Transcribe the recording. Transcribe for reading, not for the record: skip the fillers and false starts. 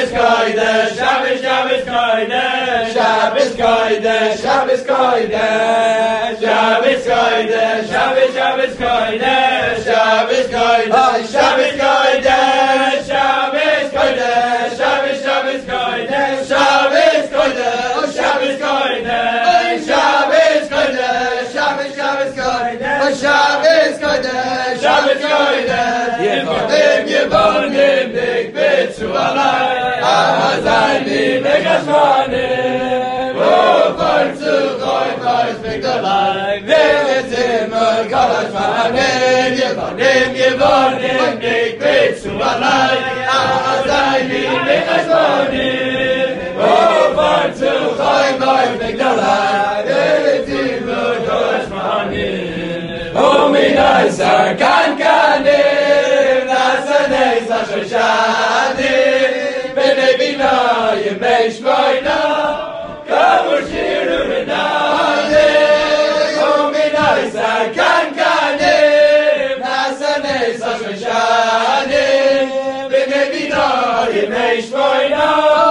Kodesh, Shabbos, Shabbos Kodesh, Shabbos Kodesh, Shabbos Kodesh, Shabbos Kodesh, Shabbos, Shabbos Kodesh, Shabbos Kodesh, Shabbos Kodesh, Shabbos Kodesh, Shabbos, Shabbos Kodesh, Shabbos Kodesh, Shabbos Kodesh, Shabbos Kodesh, Shabbos, Shabbos Kodesh, Shabbos Kodesh, Shabbos Kodesh, Yevonim, Yevonim, Big Bitzu Alai, Azayim, Begashmanim, Ufar Tzuchoy, Mars, Big Alai, Vegetim, Kalashmanim, Yevonim, Yevonim, Big Bitzu Alai, Azayim, Begashmanim, Ufar Tzuchoy, Mars, Big Alai, Vegetim, Kalashmanim, Ominai Sarkan Kanim, Nasanei Sashadim, Bnei Bina, Yemei Shmoina, Kamur Shiru Renadim, Ominai Sarkan Kanim, Nasanei Sashadim, Bnei Bina, Yemei Shmoina.